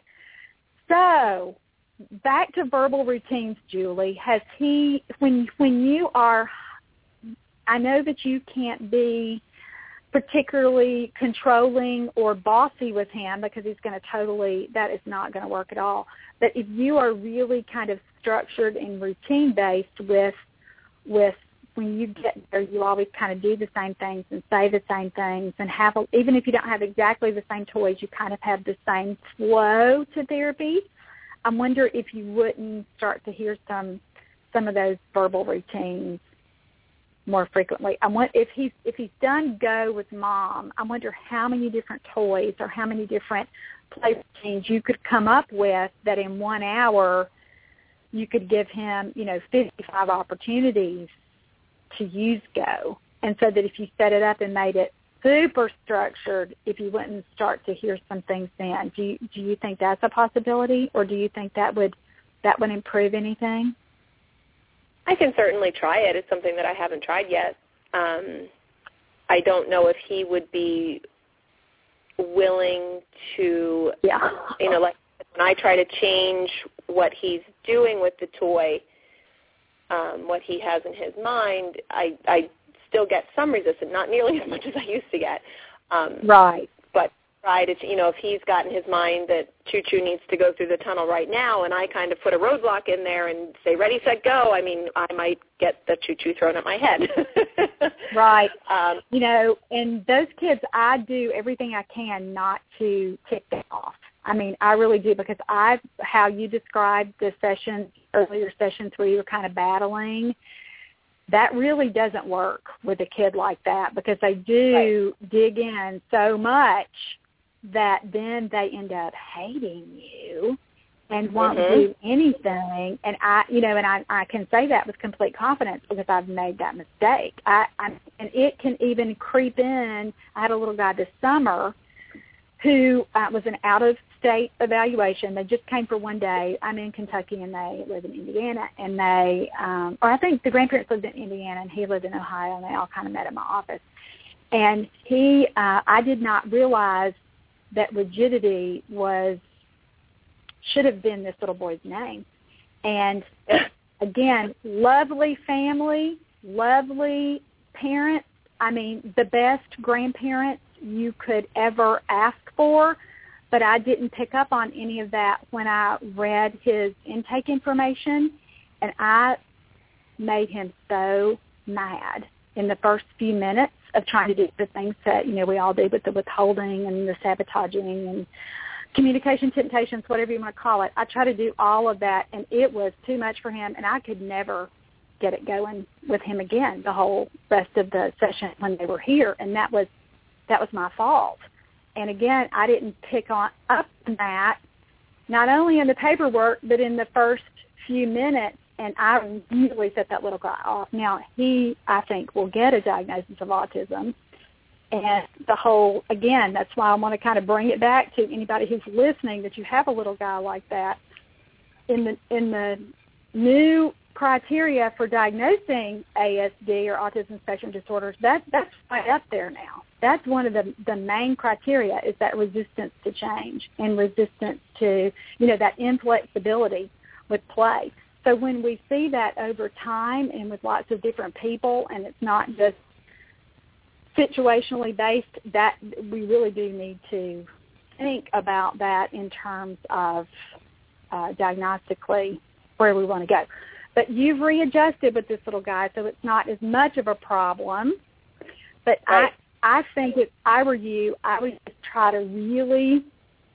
S2: So back to verbal routines, Julie. Has he, when you are, I know that you can't be particularly controlling or bossy with him, because he's going to that is not going to work at all. But if you are really kind of structured and routine-based with when you get there, you always kind of do the same things and say the same things and even if you don't have exactly the same toys, you kind of have the same flow to therapy. I wonder if you wouldn't start to hear some of those verbal routines more frequently. If he's done go with mom, I wonder how many different toys or how many different play routines you could come up with that in 1 hour you could give him, 55 opportunities to use go. And so that if you set it up and made it super structured, if you wouldn't start to hear some things then. Do you think that's a possibility, or do you think that would improve anything?
S3: I can certainly try it. It's something that I haven't tried yet. I don't know if he would be willing to, like when I try to change what he's doing with the toy, what he has in his mind, I still get some resistance, not nearly as much as I used to get.
S2: Right.
S3: But try to, if he's got in his mind that Choo-Choo needs to go through the tunnel right now, and I kind of put a roadblock in there and say, ready, set, go, I mean, I might get the Choo-Choo thrown at my head.
S2: Right. And those kids, I do everything I can not to tick them off. I mean, I really do, because how you described the earlier sessions where you were kind of battling, that really doesn't work with a kid like that, because they do dig in so much that then they end up hating you and won't do anything. And I can say that with complete confidence because I've made that mistake. And it can even creep in. I had a little guy this summer who was an out-of-state evaluation. They just came for one day. I'm in Kentucky, and they live in Indiana. And or I think the grandparents lived in Indiana, and he lived in Ohio, and they all kind of met in my office. And I did not realize that rigidity should have been this little boy's name. And, again, lovely family, lovely parents. I mean, the best grandparents you could ever ask for, but I didn't pick up on any of that when I read his intake information, and I made him so mad in the first few minutes of trying to do the things that, we all do with the withholding and the sabotaging and communication temptations, whatever you want to call it. I try to do all of that, and it was too much for him, and I could never get it going with him again the whole rest of the session when they were here, and that was my fault. And again, I didn't pick up on that, not only in the paperwork, but in the first few minutes, and I immediately set that little guy off. Now, he, I think, will get a diagnosis of autism. And again, that's why I want to kind of bring it back to anybody who's listening, that you have a little guy like that. In the new criteria for diagnosing ASD or autism spectrum disorders, that's right up there now. That's one of the main criteria, is that resistance to change and resistance to, that inflexibility with play. So when we see that over time and with lots of different people, and it's not just situationally based, that we really do need to think about that in terms of diagnostically where we want to go. But you've readjusted with this little guy, so it's not as much of a problem. But right. I think if I were you, I would just try to really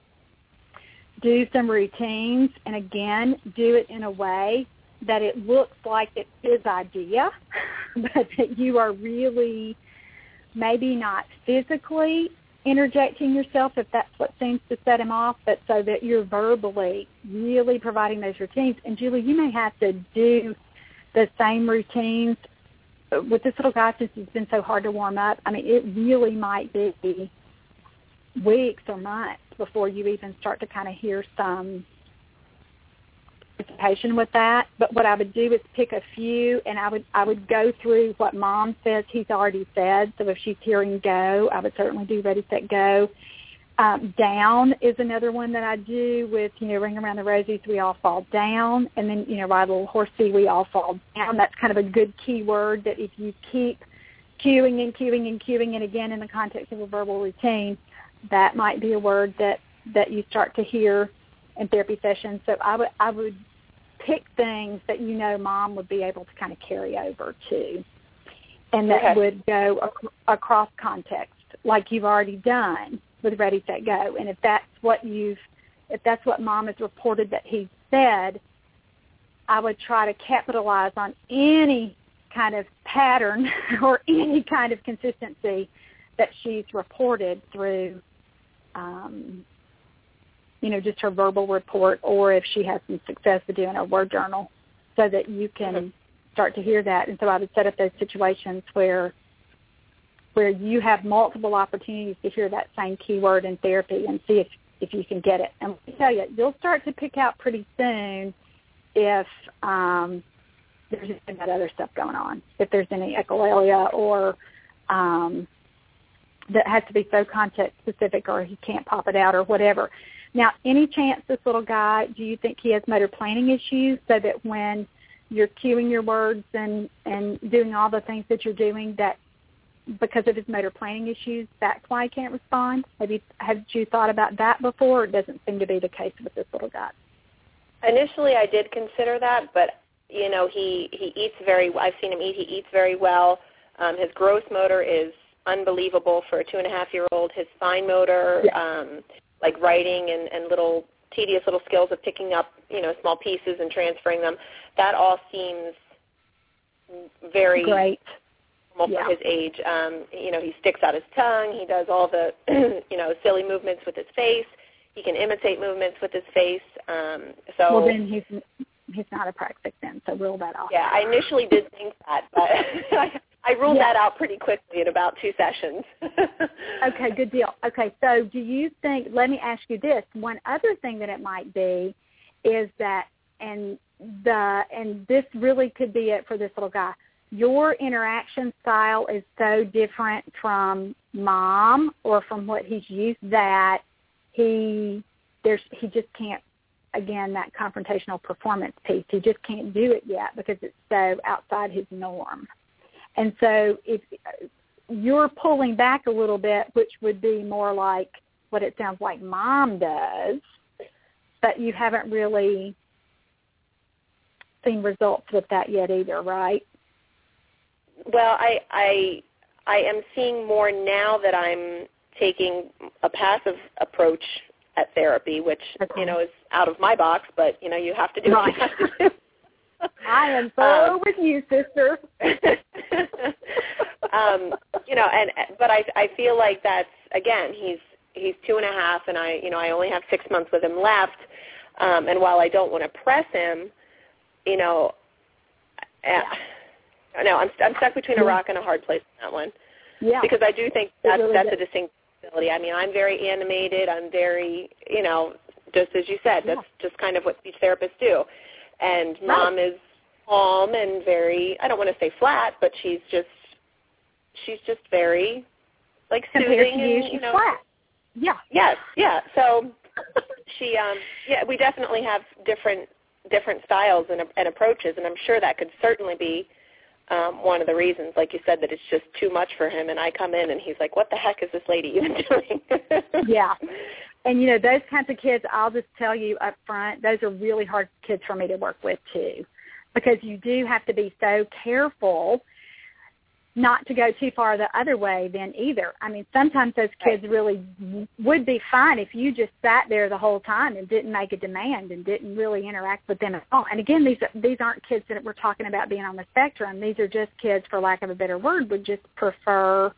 S2: do some routines, and again, do it in a way that it looks like it's his idea, but that you are really maybe not physically interjecting yourself if that's what seems to set him off, but so that you're verbally really providing those routines. And Julie, you may have to do the same routines with this little guy since it's been so hard to warm up. I mean, it really might be weeks or months before you even start to kind of hear some participation with that. But what I would do is pick a few, and I would go through what Mom says he's already said. So if she's hearing go, I would certainly do ready, set, go. Down is another one that I do with, Ring Around the Rosies, we all fall down. And then, Ride a Little Horsey, we all fall down. That's kind of a good key word that if you keep cueing and cueing and cueing it again in the context of a verbal routine, that might be a word that you start to hear in therapy sessions. So I would pick things that Mom would be able to kind of carry over to, and that would go across context, like you've already done with Ready, Set, Go. And if that's what Mom has reported that he said, I would try to capitalize on any kind of pattern or any kind of consistency that she's reported through just her verbal report, or if she has some success with doing a word journal, so that you can start to hear that. And so I would set up those situations where you have multiple opportunities to hear that same keyword in therapy and see if you can get it. And let me tell you, you'll start to pick out pretty soon if there's just that other stuff going on. If there's any echolalia or that has to be so context specific, or he can't pop it out or whatever. Now, any chance this little guy, do you think he has motor planning issues, so that when you're cueing your words and doing all the things that you're doing, that because of his motor planning issues, that's why he can't respond? Have you thought about that before? It doesn't seem to be the case with this little guy.
S3: Initially, I did consider that, but he eats very. I've seen him eat. He eats very well. His gross motor is unbelievable for a 2.5-year-old. His fine motor, like writing and little tedious little skills of picking up, small pieces and transferring them, that all seems very
S2: great
S3: normal for his age. He sticks out his tongue. He does all the, silly movements with his face. He can imitate movements with his face.
S2: Well, then he's not a praxic then, so rule that off.
S3: Yeah, I initially did think that, but I ruled that out pretty quickly in about 2 sessions.
S2: Okay, good deal. Okay, so do you think, let me ask you this, one other thing that it might be is that, and this really could be it for this little guy, your interaction style is so different from Mom or from what he's used that he just can't, again, that confrontational performance piece, he just can't do it yet because it's so outside his norm. And so if you're pulling back a little bit, which would be more like what it sounds like Mom does, but you haven't really seen results with that yet either, right?
S3: Well, I am seeing more now that I'm taking a passive approach at therapy, which, is out of my box, but, you have to do what you have to do.
S2: I am so with you, sister.
S3: But I feel like that's, again, he's 2.5, and I only have 6 months with him left. And while I don't want to press him, I'm stuck between a rock and a hard place on that one.
S2: Yeah.
S3: Because I do think that's a distinct ability. I mean, I'm very animated. I'm very, just as you said, that's just kind of what speech therapists do. And Mom is calm and very, I don't want to say flat, but she's just very, like, soothing and,
S2: she's flat. Yeah.
S3: Yes, yeah. So we definitely have different styles and approaches, and I'm sure that could certainly be one of the reasons, like you said, that it's just too much for him, and I come in and he's like, what the heck is this lady even doing?
S2: Yeah. And, those kinds of kids, I'll just tell you up front, those are really hard kids for me to work with, too, because you do have to be so careful not to go too far the other way then either. I mean, sometimes those kids really would be fine if you just sat there the whole time and didn't make a demand and didn't really interact with them at all. And, again, these aren't kids that we're talking about being on the spectrum. These are just kids, for lack of a better word, would just prefer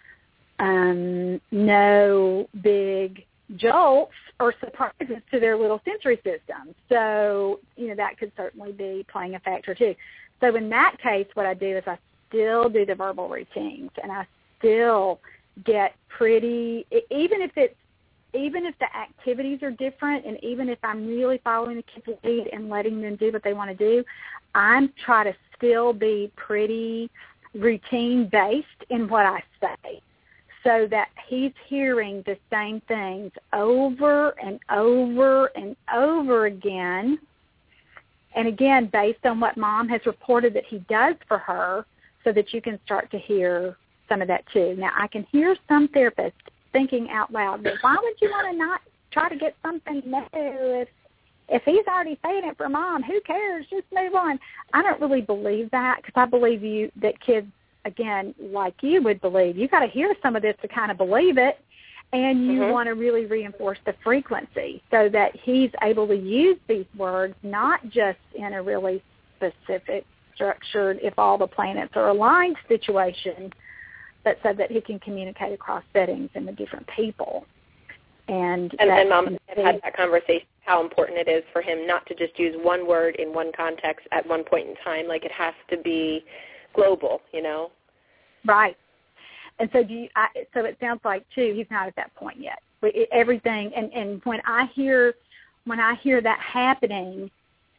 S2: no big jolts or surprises to their little sensory system. So, that could certainly be playing a factor too. So in that case, what I do is I still do the verbal routines, and I still get pretty, even if the activities are different, and even if I'm really following the kids' lead and letting them do what they want to do, I'm trying to still be pretty routine-based in what I say, so that he's hearing the same things over and over and over again. And again, based on what Mom has reported that he does for her, so that you can start to hear some of that too. Now, I can hear some therapists thinking out loud, but why would you want to not try to get something new if he's already saying it for Mom? Who cares? Just move on. I don't really believe that, because I believe that kids, again, like you would believe, you got to hear some of this to kind of believe it, and you want to really reinforce the frequency so that he's able to use these words not just in a really specific, structured, if all the planets are aligned situation, but so that he can communicate across settings and the different people. And
S3: Mom had that conversation, how important it is for him not to just use one word in one context at one point in time. Like, it has to be global, Right.
S2: And so so it sounds like, too, he's not at that point yet. Everything, and when I hear that happening,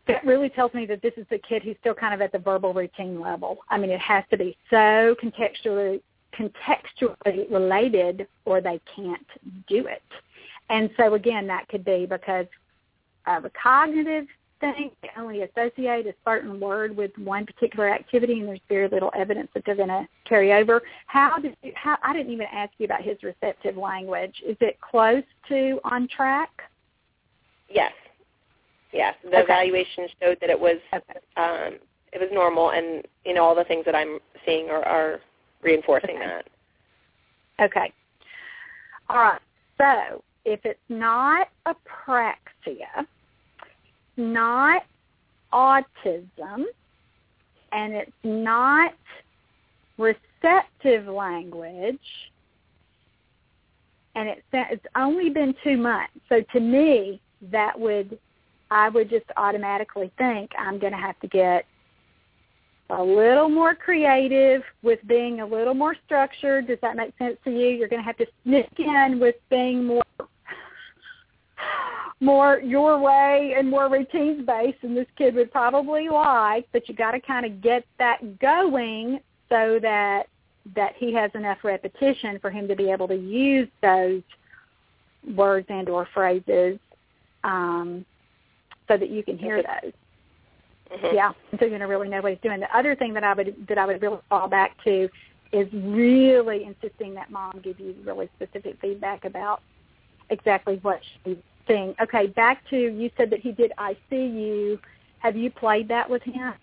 S2: that really tells me that this is a kid who's still kind of at the verbal routine level. I mean, it has to be so contextually related or they can't do it. And so, again, that could be because of a cognitive thing. They only associate a certain word with one particular activity, and there's very little evidence that they're going to carry over. I didn't even ask you about his receptive language. Is it close to on track?
S3: Yes. Yes. The evaluation showed that it was normal, and all the things that I'm seeing are reinforcing that. Okay.
S2: All right. So if it's not apraxia, not autism, and it's not receptive language, and it's only been 2 months. So to me, I would just automatically think I'm going to have to get a little more creative with being a little more structured. Does that make sense to you? You're going to have to sneak in with being more your way and more routines-based, and this kid would probably like, but you got to kind of get that going so that he has enough repetition for him to be able to use those words and or phrases so that you can hear those. Mm-hmm. Yeah, so you're going to really know what he's doing. The other thing that I would really fall back to is really insisting that mom give you really specific feedback about exactly what she's seeing. Okay, back to, you said that he did I See You. Have you played that with him?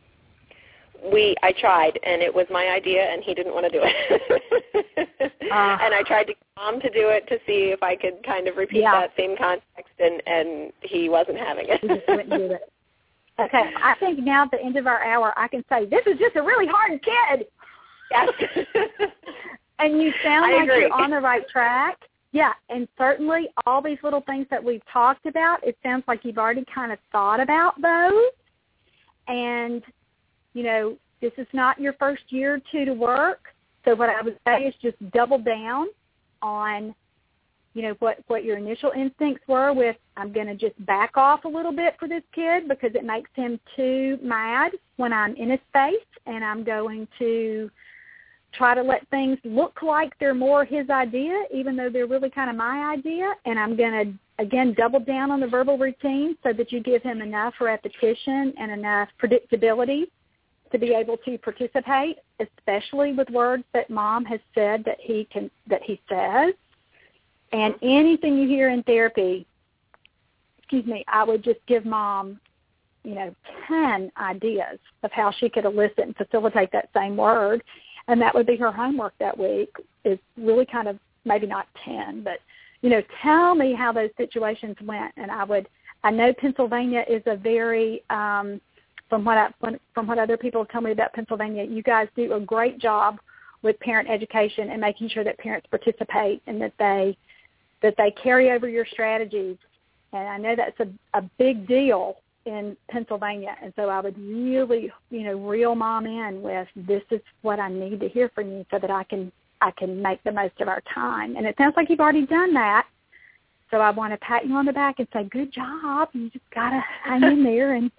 S3: I tried, and it was my idea, and he didn't want to do it. And I tried to get Mom to do it to see if I could kind of repeat that same context, and he wasn't having it.
S2: He just wouldn't do it. Okay, I think now at the end of our hour, I can say, this is just a really hard kid.
S3: Yes.
S2: And you sound like you're on the right track. Yeah, and certainly all these little things that we've talked about, it sounds like you've already kind of thought about those. And, this is not your first year or two to work. So what I would say is just double down on, what your initial instincts were with, I'm going to just back off a little bit for this kid because it makes him too mad when I'm in his space, and I'm going to try to let things look like they're more his idea, even though they're really kind of my idea. And I'm going to, again, double down on the verbal routine so that you give him enough repetition and enough predictability to be able to participate, especially with words that Mom has said that he says. And anything you hear in therapy, I would just give Mom, 10 ideas of how she could elicit and facilitate that same word. And that would be her homework that week, is really kind of, maybe not 10, but, tell me how those situations went. And I know Pennsylvania is a very, from what other people have told me about Pennsylvania, you guys do a great job with parent education and making sure that parents participate and that they carry over your strategies. And I know that's a big deal in Pennsylvania. And so I would really, reel Mom in with, this is what I need to hear from you so that I can make the most of our time. And it sounds like you've already done that. So I want to pat you on the back and say, good job. You just got to hang in there and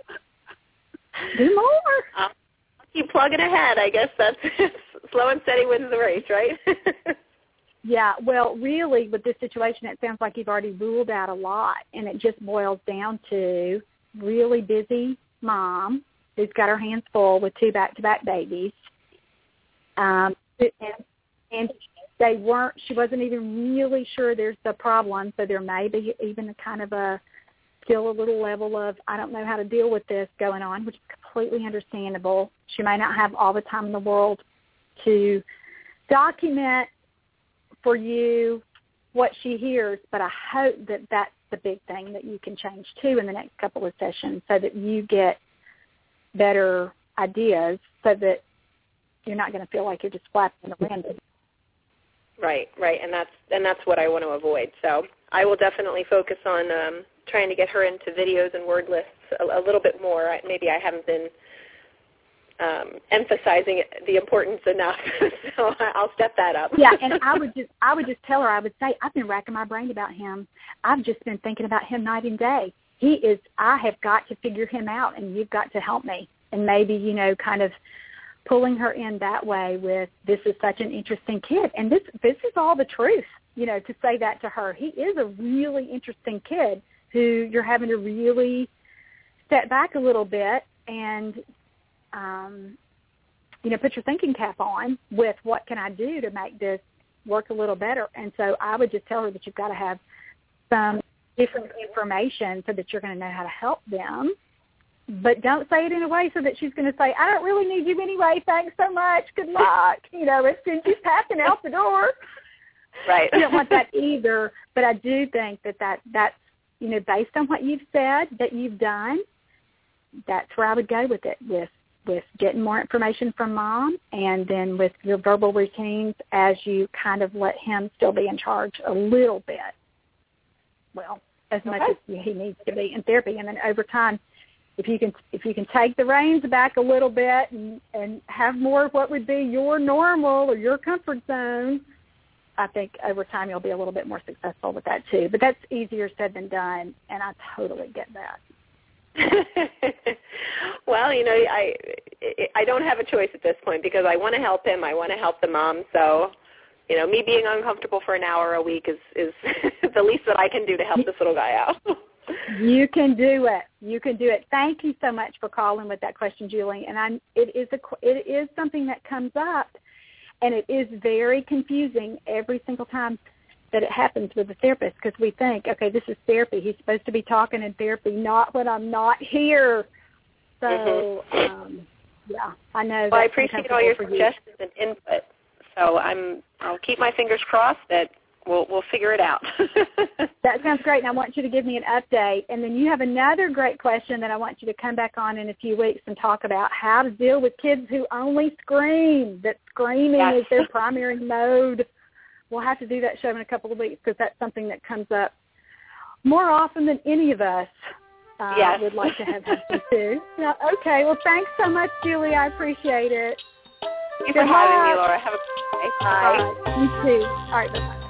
S2: do more.
S3: I'll keep plugging ahead. I guess that's slow and steady wins the race, right?
S2: Yeah, well, really, with this situation, it sounds like you've already ruled out a lot, and it just boils down to really busy mom who's got her hands full with 2 back-to-back babies. And she wasn't even really sure there's the problem, so there may be even still a little level of, I don't know how to deal with this going on, which is completely understandable. She may not have all the time in the world to document for you what she hears, but I hope that that's the big thing that you can change too in the next couple of sessions so that you get better ideas so that you're not going to feel like you're just flapping around.
S3: Right, and that's what I want to avoid. So I will definitely focus on trying to get her into videos and word lists a little bit more. Maybe I haven't been emphasizing the importance enough, so I'll step that up.
S2: Yeah, and I would just tell her, I would say, I've been racking my brain about him. I've just been thinking about him night and day. I have got to figure him out, and you've got to help me. And maybe, kind of pulling her in that way with, this is such an interesting kid. And this is all the truth, to say that to her. He is a really interesting kid who you're having to really step back a little bit and, put your thinking cap on with, what can I do to make this work a little better? And so I would just tell her that you've got to have some different information so that you're going to know how to help them. But don't say it in a way so that she's going to say, I don't really need you anyway. Thanks so much. Good luck. As soon as she's passing out the door.
S3: Right.
S2: I don't want that either. But I do think that's, based on what you've said that you've done, that's where I would go with it, with getting more information from Mom, and then with your verbal routines as you kind of let him still be in charge a little bit. Well, as much as he needs to be in therapy. And then over time, if you can take the reins back a little bit and have more of what would be your normal or your comfort zone, I think over time you'll be a little bit more successful with that too. But that's easier said than done, and I totally get that.
S3: Well, I don't have a choice at this point because I want to help him. I want to help the mom. So, me being uncomfortable for an hour a week is the least that I can do to help this little guy out.
S2: You can do it. You can do it. Thank you so much for calling with that question, Julie. And it is something that comes up, and it is very confusing every single time that it happens with the therapist, because we think, okay, this is therapy. He's supposed to be talking in therapy, not when I'm not here. So, yeah, I know.
S3: Well, I appreciate all your suggestions and input. So I'll keep my fingers crossed that we'll figure it out.
S2: That sounds great, and I want you to give me an update. And then you have another great question that I want you to come back on in a few weeks and talk about how to deal with kids who only scream, that screaming is their primary mode. We'll have to do that show in a couple of weeks because that's something that comes up more often than any of us would like to have happen too. Yeah, okay, well, thanks so much, Julie. I appreciate it.
S3: Thank you for having me, Laura. Have a good day. Bye.
S2: You too. All right, bye-bye.